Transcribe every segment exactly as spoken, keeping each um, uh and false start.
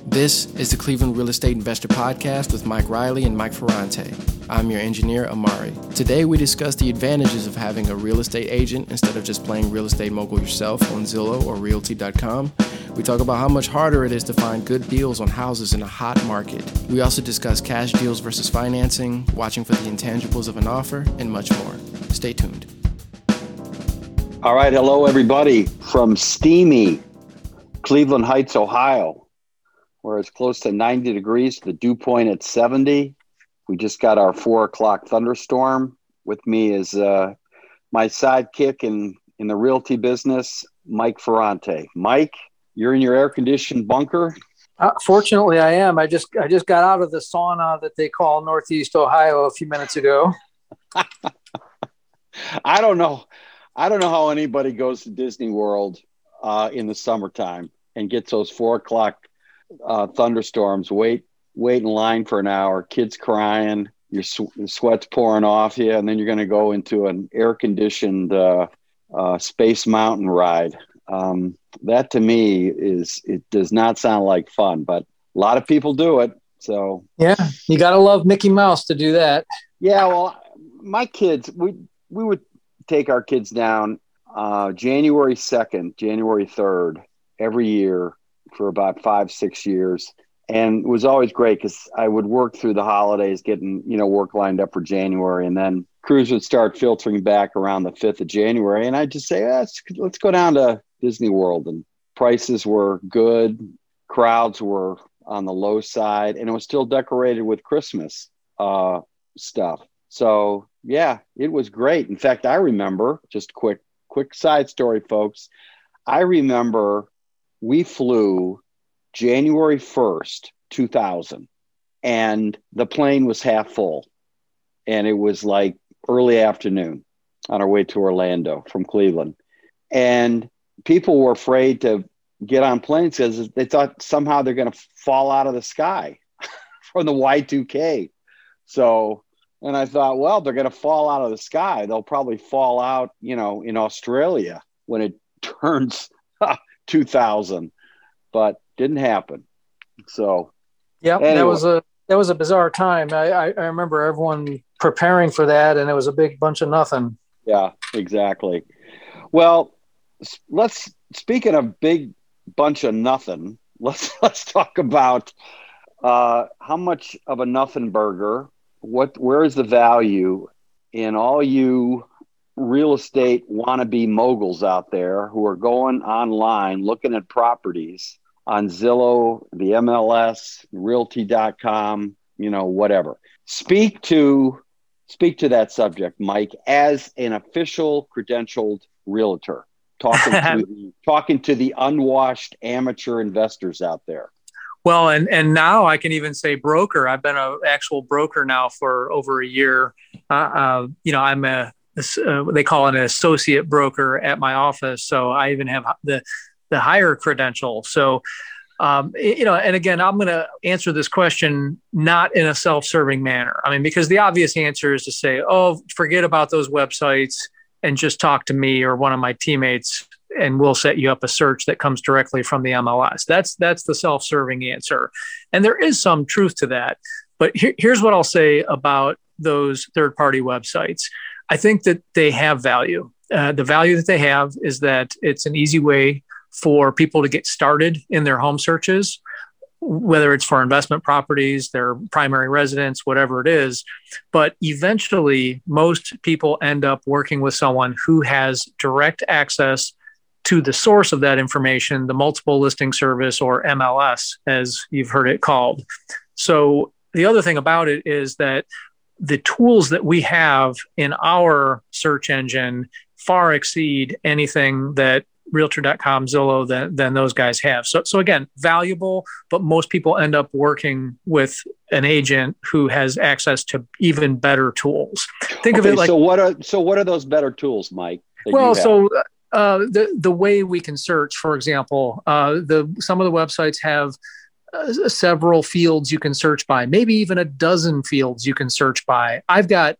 This is the Cleveland Real Estate Investor Podcast with Mike Riley and Mike Ferrante. I'm your engineer, Amari. Today we discuss the advantages of having a real estate agent instead of just playing real estate mogul yourself on Zillow or Realty dot com. We talk about how much harder it is to find good deals on houses in a hot market. We also discuss cash deals versus financing, watching for the intangibles of an offer, and much more. Stay tuned. All right. Hello, everybody from steamy Cleveland Heights, Ohio, where it's close to ninety degrees, the dew point at seventy. We just got our four o'clock thunderstorm. With me is uh, my sidekick in, in the realty business, Mike Ferrante. Mike, you're in your air-conditioned bunker? Uh, fortunately, I am. I just I just got out of the sauna that they call Northeast Ohio a few minutes ago. I don't know. I don't know how anybody goes to Disney World uh, in the summertime and gets those four o'clock uh, thunderstorms. Wait, wait in line for an hour. Kids crying. Your sw- sweat's pouring off you, and then you're going to go into an air-conditioned uh, uh, Space Mountain ride. Um, that to me is it does not sound like fun, but a lot of people do it. So yeah, you got to love Mickey Mouse to do that. Yeah, well, my kids, we we would take our kids down uh, January second, January third, every year for about five, six years. And it was always great because I would work through the holidays, getting, you know, work lined up for January. And then crews would start filtering back around the fifth of January. And I'd just say, ah, let's, let's go down to Disney World. And prices were good. Crowds were on the low side. And it was still decorated with Christmas uh, stuff. So, yeah, it was great. In fact, I remember, just quick, quick side story, folks. I remember we flew January first, two thousand, and the plane was half full. And it was like early afternoon on our way to Orlando from Cleveland. And people were afraid to get on planes because they thought somehow they're going to fall out of the sky from the Y two K. So, and I thought, well, they're going to fall out of the sky. They'll probably fall out, you know, in Australia when it turns two thousand, but didn't happen. So, yeah, anyway. that was a that was a bizarre time. I, I, I remember everyone preparing for that, and it was a big bunch of nothing. Yeah, exactly. Well, let's speaking of big bunch of nothing. Let's let's talk about uh, how much of a nothing burger. What where is the value in all you real estate wannabe moguls out there who are going online looking at properties on Zillow, the M L S, Realty dot com, you know, whatever. Speak to speak to that subject, Mike, as an official credentialed realtor, talking to talking to the unwashed amateur investors out there. Well, and and now I can even say broker. I've been an actual broker now for over a year. Uh, uh, you know, I'm a uh, they call it an associate broker at my office, so I even have the the higher credential. So, um, you know, and again, I'm going to answer this question not in a self-serving manner. I mean, because the obvious answer is to say, "Oh, forget about those websites and just talk to me or one of my teammates, and we'll set you up a search that comes directly from the M L S." That's that's the self-serving answer. And there is some truth to that. But here, here's what I'll say about those third-party websites. I think that they have value. Uh, the value that they have is that it's an easy way for people to get started in their home searches, whether it's for investment properties, their primary residence, whatever it is. But eventually, most people end up working with someone who has direct access to the source of that information, the multiple listing service, or M L S, as you've heard it called. So the other thing about it is that the tools that we have in our search engine far exceed anything that Realtor dot com, Zillow, than, than those guys have. So, so again, valuable, but most people end up working with an agent who has access to even better tools. Think okay, of it like, so what are so what are those better tools, Mike? Well, so uh, the the way we can search, for example, uh, the some of the websites have uh, several fields you can search by, maybe even a dozen fields you can search by. I've got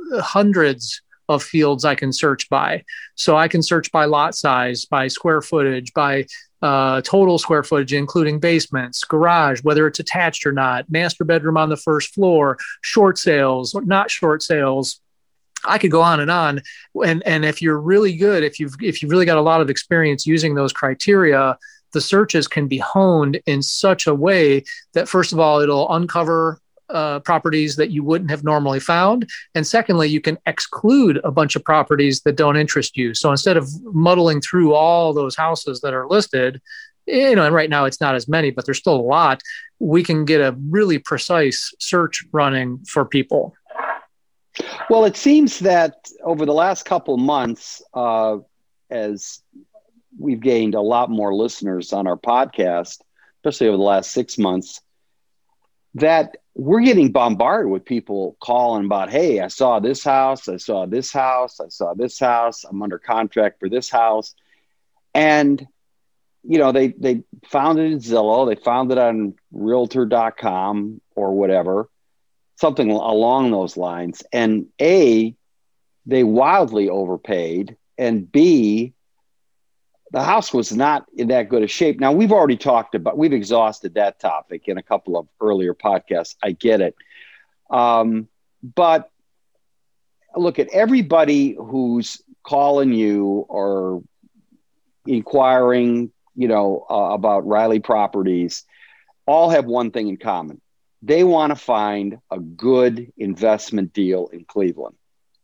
hundreds of fields I can search by. So I can search by lot size, by square footage, by uh, total square footage, including basements, garage, whether it's attached or not, master bedroom on the first floor, short sales, not short sales. I could go on and on. And, and if you're really good, if you've, if you've really got a lot of experience using those criteria, the searches can be honed in such a way that, first of all, it'll uncover uh, properties that you wouldn't have normally found. And secondly, you can exclude a bunch of properties that don't interest you. So instead of muddling through all those houses that are listed, you know, and right now it's not as many, but there's still a lot, we can get a really precise search running for people. Well, it seems that over the last couple of months, uh, as we've gained a lot more listeners on our podcast, especially over the last six months, that we're getting bombarded with people calling about, hey, I saw this house, I saw this house, I saw this house, I'm under contract for this house. And, you know, they, they found it in Zillow, they found it on realtor dot com or whatever, something along those lines. And A, they wildly overpaid, and B, the house was not in that good a shape. Now, we've already talked about, we've exhausted that topic in a couple of earlier podcasts. I get it. Um, but look at everybody who's calling you or inquiring, you know, uh, about Riley Properties, all have one thing in common. They want to find a good investment deal in Cleveland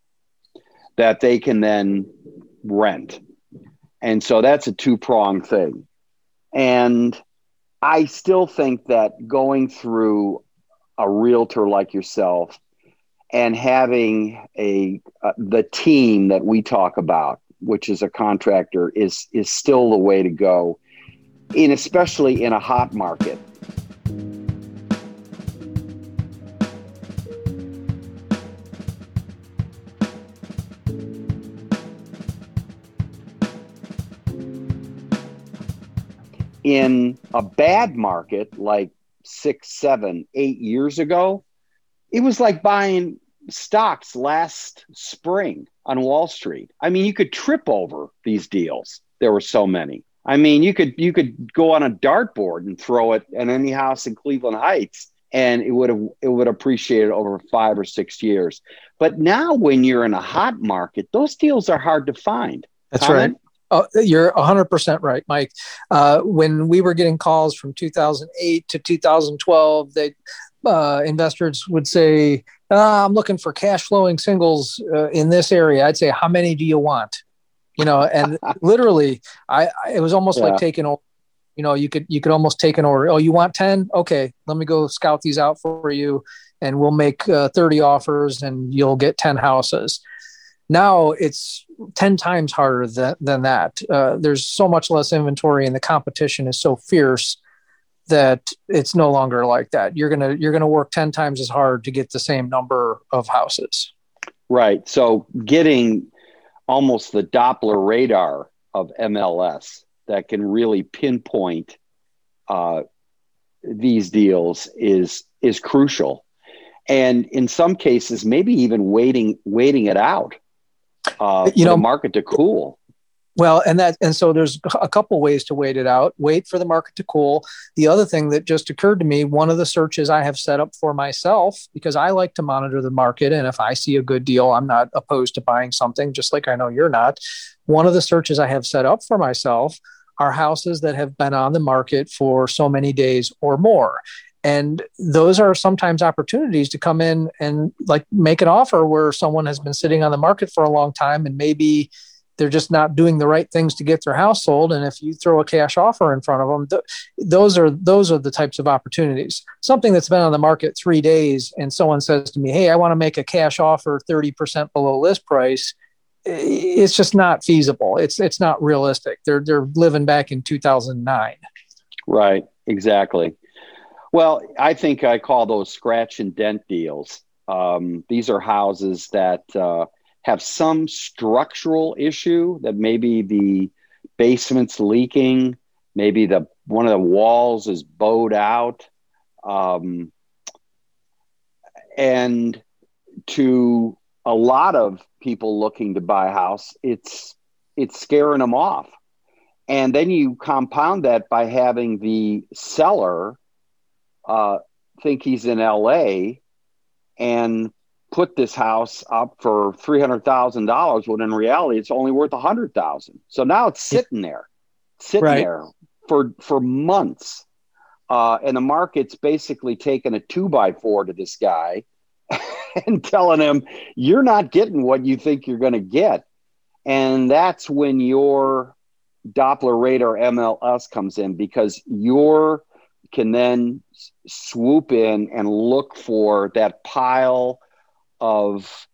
that they can then rent. And so that's a two-pronged thing. And I still think that going through a realtor like yourself and having a uh, the team that we talk about, which is a contractor, is is still the way to go, in especially in a hot market. In a bad market like six, seven, eight years ago, it was like buying stocks last spring on Wall Street. I mean, you could trip over these deals. There were so many. I mean, you could you could go on a dartboard and throw it at any house in Cleveland Heights, and it would have it would appreciate it over five or six years. But now, when you're in a hot market, those deals are hard to find. That's Comment? right. Oh, you're one hundred percent right, Mike. Uh, when we were getting calls from two thousand eight to two thousand twelve, they, uh, investors would say, oh, I'm looking for cash flowing singles uh, in this area. I'd say, how many do you want? You know, and literally, I, I it was almost yeah. like taking, you know, you could you could almost take an order. Oh, you want ten? Okay, let me go scout these out for you, and we'll make uh, thirty offers, and you'll get ten houses. Now it's ten times harder than, than that. Uh, there's so much less inventory, and the competition is so fierce that it's no longer like that. You're gonna you're gonna work ten times as hard to get the same number of houses. Right. So getting almost the Doppler radar of M L S that can really pinpoint uh, these deals is is crucial, and in some cases, maybe even waiting waiting it out. Uh, you for know, the market to cool. Well, and that, and so there's a couple ways to wait it out. Wait for the market to cool. The other thing that just occurred to me, one of the searches I have set up for myself, because I like to monitor the market, and if I see a good deal, I'm not opposed to buying something, just like I know you're not. One of the searches I have set up for myself are houses that have been on the market for so many days or more. And those are sometimes opportunities to come in and like make an offer where someone has been sitting on the market for a long time, and maybe they're just not doing the right things to get their house sold. And if you throw a cash offer in front of them, th- those are those are the types of opportunities. Something that's been on the market three days and someone says to me, hey, I want to make a cash offer thirty percent below list price. It's just not feasible. It's it's not realistic. They're they're living back in two thousand nine. Right, exactly. Well, I think I call those scratch and dent deals. Um, these are houses that uh, have some structural issue, that maybe the basement's leaking, maybe the one of the walls is bowed out. Um, and to a lot of people looking to buy a house, it's it's scaring them off. And then you compound that by having the seller uh, think he's in L A and put this house up for three hundred thousand dollars when in reality it's only worth one hundred thousand dollars. So now it's sitting there, sitting right. there for, for months. Uh, and the market's basically taking a two by four to this guy and telling him, you're not getting what you think you're going to get. And that's when your Doppler radar M L S comes in, because your can then swoop in and look for that pile of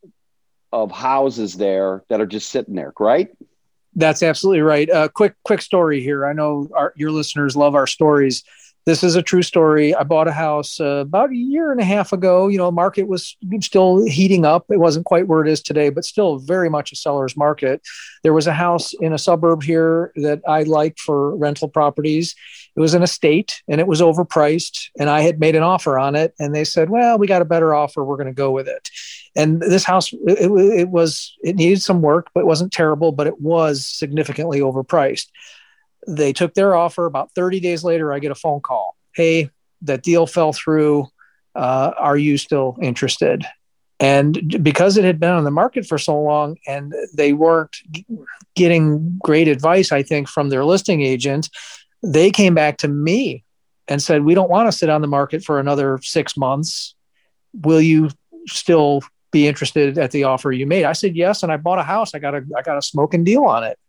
of houses there that are just sitting there, right? That's absolutely right. Uh, quick, quick story here. I know our, your listeners love our stories. This is a true story. I bought a house uh, about a year and a half ago. You know, market was still heating up. It wasn't quite where it is today, but still very much a seller's market. There was a house in a suburb here that I liked for rental properties. It was an estate and it was overpriced, and I had made an offer on it, and they said, well, we got a better offer. We're going to go with it. And this house, it, it was, it needed some work, but it wasn't terrible, but it was significantly overpriced. They took their offer. About thirty days later, I get a phone call. Hey, that deal fell through. Uh, are you still interested? And because it had been on the market for so long and they weren't getting great advice, I think, from their listing agent, they came back to me and said, we don't want to sit on the market for another six months. Will you still be interested at the offer you made? I said, yes. And I bought a house. I got a, I got a smoking deal on it.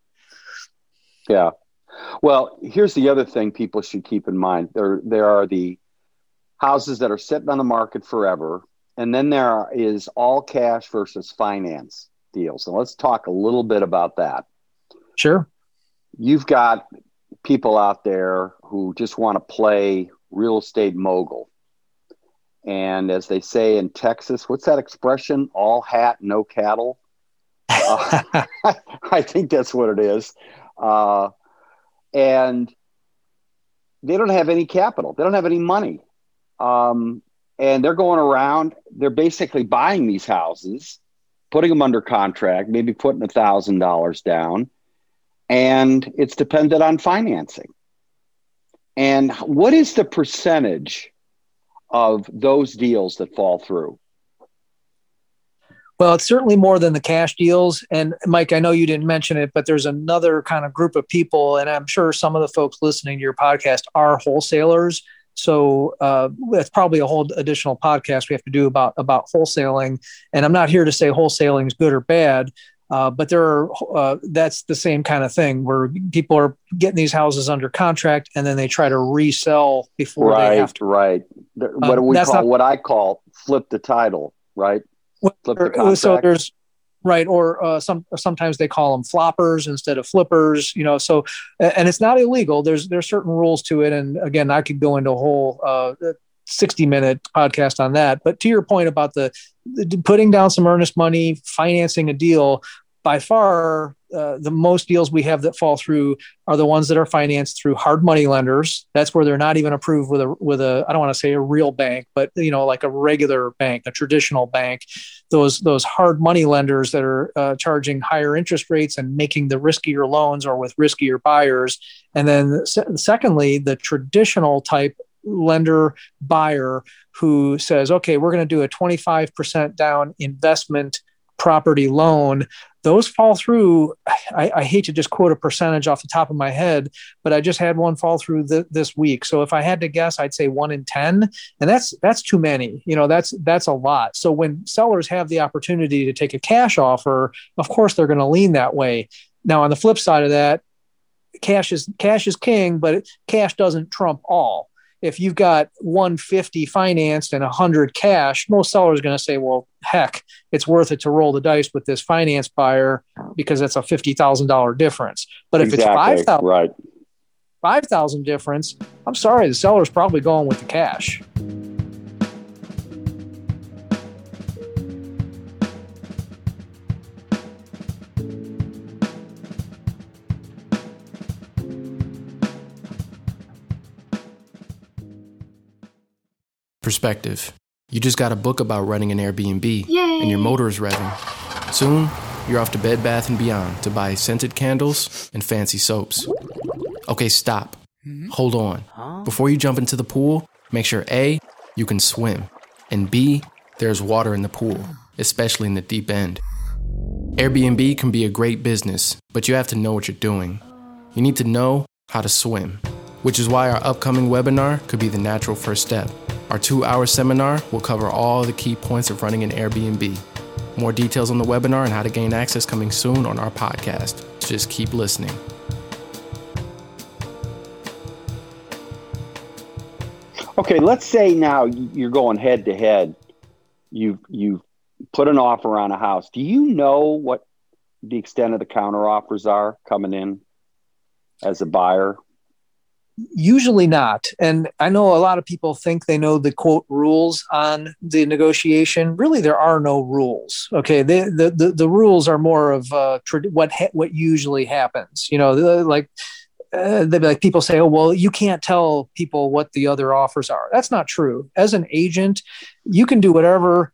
Yeah. Well, here's the other thing people should keep in mind. There, there are the houses that are sitting on the market forever. And then there is all cash versus finance deals. And let's talk a little bit about that. Sure. You've got people out there who just want to play real estate mogul. And as they say in Texas, what's that expression? All hat, no cattle. Uh, I think that's what it is. Uh, and they don't have any capital. They don't have any money. Um, and they're going around, they're basically buying these houses, putting them under contract, maybe putting a thousand dollars down. And it's dependent on financing. And what is the percentage of those deals that fall through? Well, it's certainly more than the cash deals. And Mike, I know you didn't mention it, but there's another kind of group of people, and I'm sure some of the folks listening to your podcast are wholesalers. So uh, that's probably a whole additional podcast we have to do about, about wholesaling. And I'm not here to say wholesaling is good or bad, uh, but there are uh, that's the same kind of thing where people are getting these houses under contract and then they try to resell before right, they have to. Right, right. What do we um, call not, what I call flip the title, right? Flip the contract. So there's right, or uh, some sometimes they call them floppers instead of flippers. You know, so and it's not illegal. There's there's certain rules to it, and again, I could go into a whole uh, sixty minute podcast on that. But to your point about the, the putting down some earnest money, financing a deal, by far uh, the most deals we have that fall through are the ones that are financed through hard money lenders. That's where they're not even approved with a with a I don't want to say a real bank, but you know, like a regular bank, a traditional bank. Those those hard money lenders that are uh, charging higher interest rates and making the riskier loans or with riskier buyers. And then se- secondly, the traditional type lender buyer who says, okay, we're going to do a twenty-five percent down investment property loan. Those fall through. I, I hate to just quote a percentage off the top of my head, but I just had one fall through th- this week. So if I had to guess, I'd say one in ten, and that's that's too many. You know, that's that's a lot. So when sellers have the opportunity to take a cash offer, of course they're going to lean that way. Now on the flip side of that, cash is cash is king, but cash doesn't trump all. If you've got one fifty financed and one hundred cash, most sellers are going to say, well, heck, it's worth it to roll the dice with this finance buyer because it's a fifty thousand dollars difference. But if exactly. it's five thousand dollars right. five thousand dollars difference, I'm sorry, the seller's probably going with the cash. Perspective. You just got a book about running an Airbnb. Yay. And your motor is revving. Soon, you're off to Bed Bath and Beyond to buy scented candles and fancy soaps. Okay, stop. Mm-hmm. Hold on. Huh? Before you jump into the pool, make sure A, you can swim, and B, there's water in the pool, especially in the deep end. Airbnb can be a great business, but you have to know what you're doing. You need to know how to swim, which is why our upcoming webinar could be the natural first step. Our two-hour seminar will cover all the key points of running an Airbnb. More details on the webinar and how to gain access coming soon on our podcast. Just keep listening. Okay, let's say now you're going head to head. You've you've put an offer on a house. Do you know what the extent of the counter offers are coming in as a buyer? Usually not. And I know a lot of people think they know the quote rules on the negotiation. Really, there are no rules. Okay. The, the, the, the rules are more of uh, what, ha- what usually happens, you know, like, uh, they'd be like people say, oh, well, you can't tell people what the other offers are. That's not true. As an agent, you can do whatever.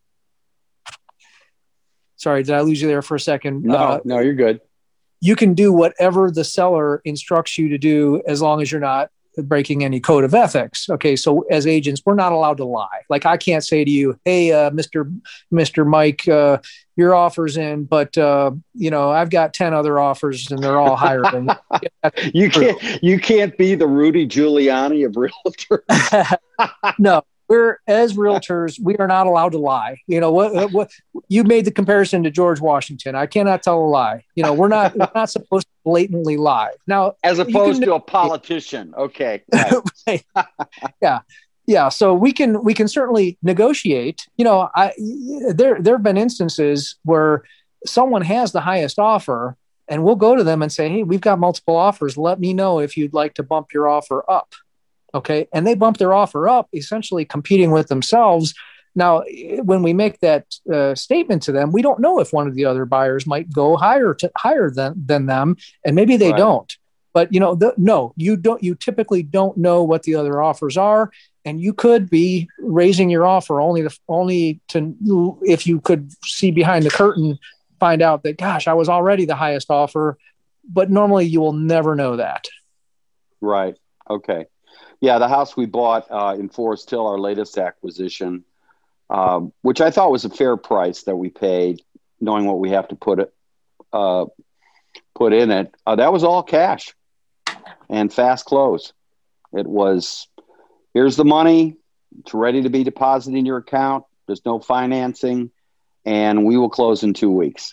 Sorry, did I lose you there for a second? No, uh, no, you're good. You can do whatever the seller instructs you to do as long as you're not breaking any code of ethics. Okay, so as agents, we're not allowed to lie. Like I can't say to you, hey, uh, Mister Mister Mike, uh, your offer's in, but uh, you know I've got ten other offers and they're all higher than you. you can't. You can't be the Rudy Giuliani of realtors. No. We're as realtors, we are not allowed to lie. You know what? What you made the comparison to George Washington. I cannot tell a lie. You know, we're not we're not supposed to blatantly lie. Now, as opposed to a politician. Okay. Right. Yeah, yeah. So we can we can certainly negotiate. You know, I there there have been instances where someone has the highest offer, and we'll go to them and say, hey, we've got multiple offers. Let me know if you'd like to bump your offer up. Okay. And they bump their offer up, essentially competing with themselves. Now, when we make that uh, statement to them, we don't know if one of the other buyers might go higher to higher than, than them. And maybe they right. don't. But, you know, the, no, you don't. You typically don't know what the other offers are. And you could be raising your offer only to, only to, if you could see behind the curtain, find out that, gosh, I was already the highest offer. But normally you will never know that. Right. Okay. Yeah, the house we bought uh, in Forest Hill, our latest acquisition, um, which I thought was a fair price that we paid, knowing what we have to put it uh, put in it. Uh, that was all cash and fast close. It was, here's the money. It's ready to be deposited in your account. There's no financing, and we will close in two weeks.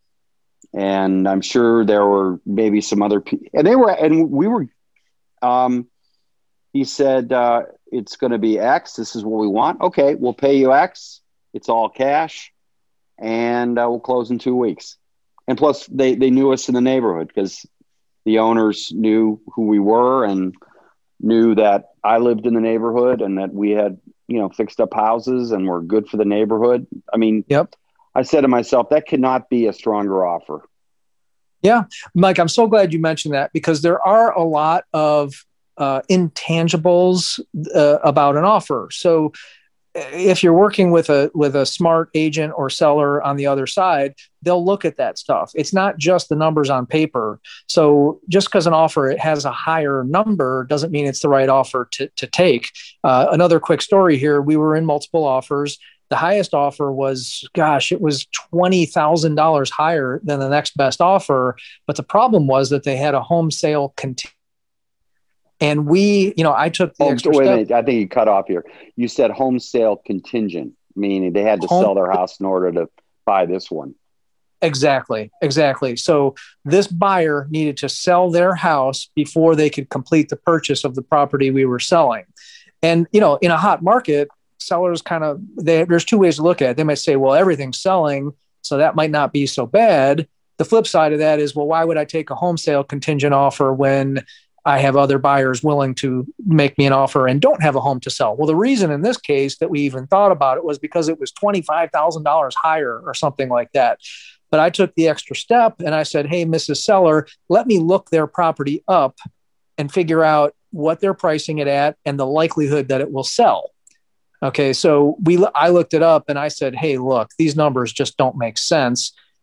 And I'm sure there were maybe some other people, and they were, and we were. Um, He said, uh, it's going to be X. This is what we want. Okay, we'll pay you X. It's all cash. And uh, we'll close in two weeks. And plus, they, they knew us in the neighborhood because the owners knew who we were and knew that I lived in the neighborhood and that we had, you know, fixed up houses and were good for the neighborhood. I mean, yep. I said to myself, that could not be a stronger offer. Yeah. Mike, I'm so glad you mentioned that because there are a lot of Uh, intangibles uh, about an offer. So if you're working with a with a smart agent or seller on the other side, they'll look at that stuff. It's not just the numbers on paper. So just because an offer it has a higher number doesn't mean it's the right offer to, to take. Uh, another quick story here. We were in multiple offers. The highest offer was, gosh, it was twenty thousand dollars higher than the next best offer. But the problem was that they had a home sale contingent. And we, you know, I took the oh, extra wait step. a minute. I think you cut off here. You said home sale contingent, meaning they had to home, sell their house in order to buy this one. Exactly. Exactly. So this buyer needed to sell their house before they could complete the purchase of the property we were selling. And, you know, in a hot market, sellers kind of, they, there's two ways to look at it. They might say, well, everything's selling, so that might not be so bad. The flip side of that is, well, why would I take a home sale contingent offer when I have other buyers willing to make me an offer and don't have a home to sell? Well, the reason in this case that we even thought about it was because it was twenty-five thousand dollars higher or something like that. But I took the extra step and I said, hey, Missus Seller, let me look their property up and figure out what they're pricing it at and the likelihood that it will sell. Okay, so we I looked it up and I said, hey, look, these numbers just don't make sense.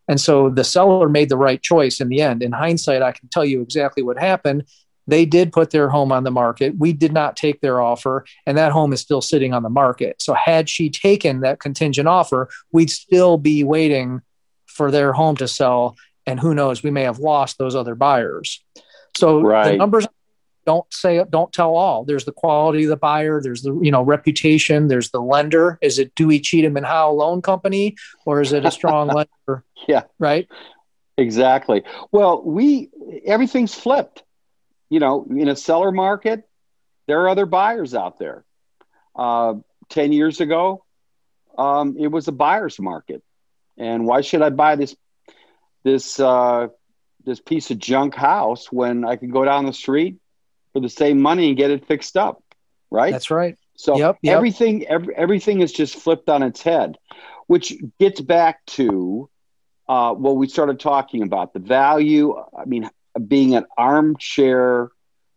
And so the seller made the right choice in the end. In hindsight, I can tell you exactly what happened. They did put their home on the market. We did not take their offer, and that home is still sitting on the market. So had she taken that contingent offer, we'd still be waiting for their home to sell. And who knows, we may have lost those other buyers. So right. the numbers don't say, don't tell all. There's the quality of the buyer. There's the, you know, reputation. There's the lender. Is it Dewey, Cheatham and Howe Loan Company, or is it a strong lender? Yeah, right. Exactly. Well, we, everything's flipped. You know, in a seller market, there are other buyers out there. Uh, ten years ago, um, it was a buyer's market. And why should I buy this, this, uh, this piece of junk house when I can go down the street for the same money and get it fixed up? Right. That's right. So yep, yep. everything, every, everything is just flipped on its head, which gets back to uh, what we started talking about, the value. I mean, being an armchair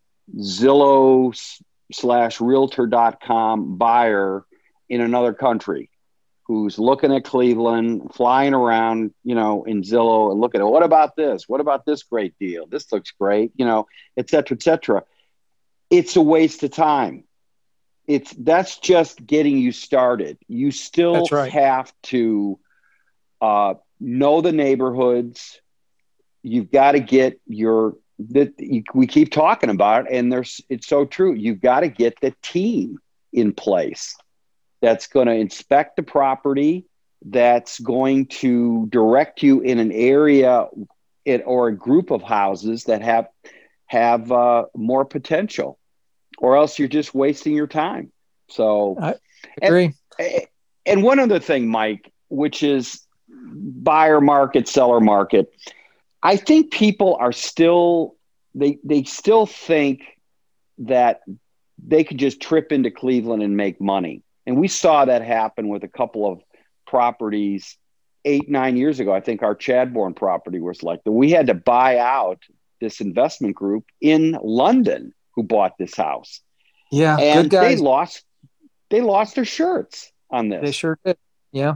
Zillow slash realtor dot com buyer in another country who's looking at Cleveland, flying around, you know, in Zillow and looking at, what about this? What about this great deal? This looks great, you know, et cetera, et cetera. It's a waste of time. It's that's just getting you started. You still right. have to uh, know the neighborhoods. You've got to get your that we keep talking about it, and there's it's so true. You've got to get the team in place that's going to inspect the property, that's going to direct you in an area it, or a group of houses that have have uh, more potential, or else you're just wasting your time. So I agree. And, and one other thing, Mike, which is buyer market, seller market. I think people are still, they they still think that they could just trip into Cleveland and make money. And we saw that happen with a couple of properties eight, nine years ago. I think our Chadbourne property was like that. We had to buy out this investment group in London who bought this house. Yeah, and good guys. they lost, they lost their shirts on this. They sure did. Yeah.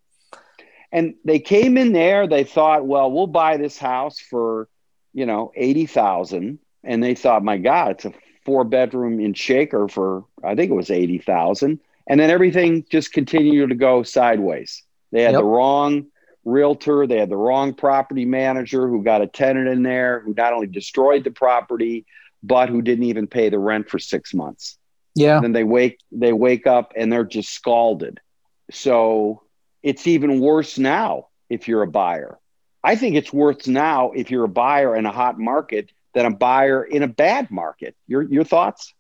And they came in there, they thought, well, we'll buy this house for, you know, eighty thousand. And they thought, my God, it's a four bedroom in Shaker for, I think it was eighty thousand. And then everything just continued to go sideways. They had yep. the wrong realtor. They had the wrong property manager who got a tenant in there who not only destroyed the property, but who didn't even pay the rent for six months. Yeah. And then they wake, they wake up and they're just scalded. So it's even worse now if you're a buyer. I think it's worse now if you're a buyer in a hot market than a buyer in a bad market. Your your thoughts?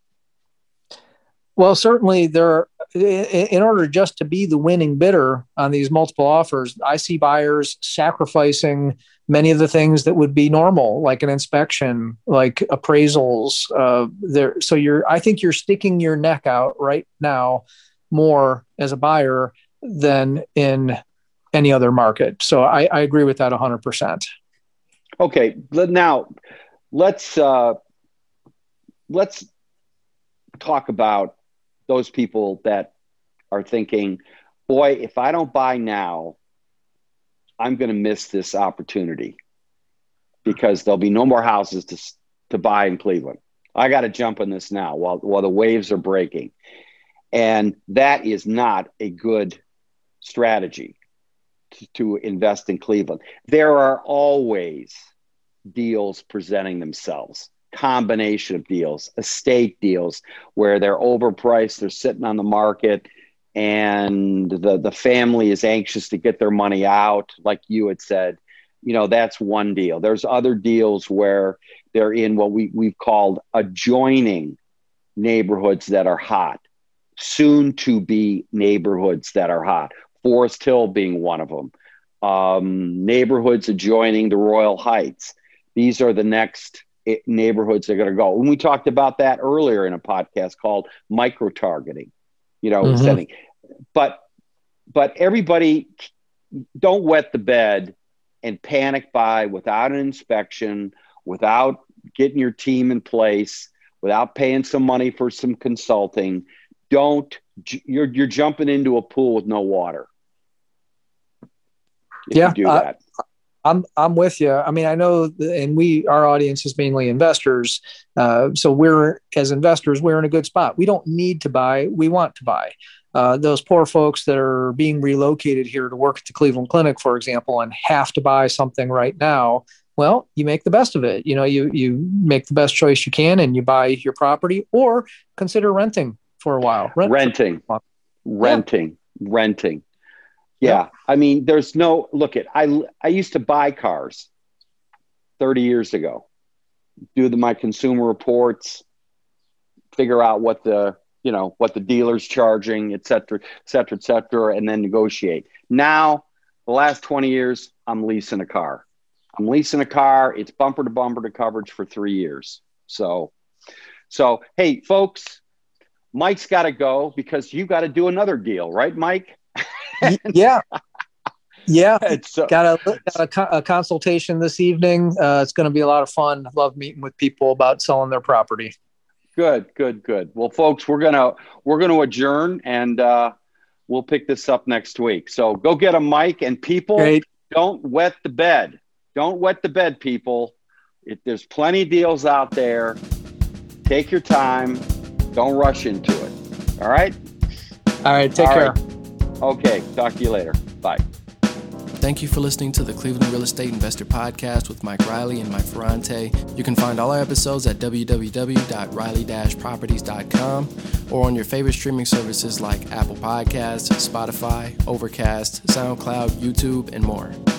Well, certainly there, in order just to be the winning bidder on these multiple offers, I see buyers sacrificing many of the things that would be normal, like an inspection, like appraisals. Uh, there, so you're, I think you're sticking your neck out right now more as a buyer than in any other market. So I, I agree with that one hundred percent. Okay, now let's uh, let's talk about those people that are thinking, boy, if I don't buy now, I'm going to miss this opportunity because there'll be no more houses to to buy in Cleveland. I got to jump on this now while while the waves are breaking. And that is not a good strategy to, to invest in Cleveland. There are always deals presenting themselves, combination of deals, estate deals where they're overpriced, they're sitting on the market, and the, the family is anxious to get their money out. Like you had said, you know, that's one deal. There's other deals where they're in what we, we've called adjoining neighborhoods that are hot, soon to be neighborhoods that are hot. Forest Hill being one of them. Um, neighborhoods adjoining the Royal Heights. These are the next neighborhoods that are going to go. And we talked about that earlier in a podcast called micro-targeting, you know, mm-hmm. setting. But, but everybody, don't wet the bed and panic buy without an inspection, without getting your team in place, without paying some money for some consulting. Don't, you're, you're jumping into a pool with no water. If yeah, you do that. I'm I'm with you. I mean, I know, and we our audience is mainly investors, uh, so we're as investors we're in a good spot. We don't need to buy; we want to buy. Uh, those poor folks that are being relocated here to work at the Cleveland Clinic, for example, and have to buy something right now. Well, you make the best of it. You know, you you make the best choice you can, and you buy your property, or consider renting for a while. Rent renting, for renting, yeah. renting. Yeah. yeah. I mean, there's no, look at, I, I used to buy cars thirty years ago, do the, my consumer reports, figure out what the, you know, what the dealer's charging, et cetera, et cetera, et cetera, and then negotiate. Now, the last twenty years, I'm leasing a car. I'm leasing a car. It's bumper to bumper to coverage for three years. So, so, hey, folks, Mike's got to go because you got to do another deal, right, Mike? yeah. Yeah. So, got, a, got a, a consultation this evening. Uh, it's going to be a lot of fun. Love meeting with people about selling their property. Good, good, good. Well, folks, we're going to, we're going to adjourn and uh, we'll pick this up next week. So go get a mic, and people, Great. Don't wet the bed. Don't wet the bed, people. If there's plenty of deals out there, take your time. Don't rush into it. All right. All right. Take All care. Right. Okay, talk to you later. Bye. Thank you for listening to the Cleveland Real Estate Investor Podcast with Mike Riley and Mike Ferrante. You can find all our episodes at w w w dot riley dash properties dot com or on your favorite streaming services like Apple Podcasts, Spotify, Overcast, SoundCloud, YouTube, and more.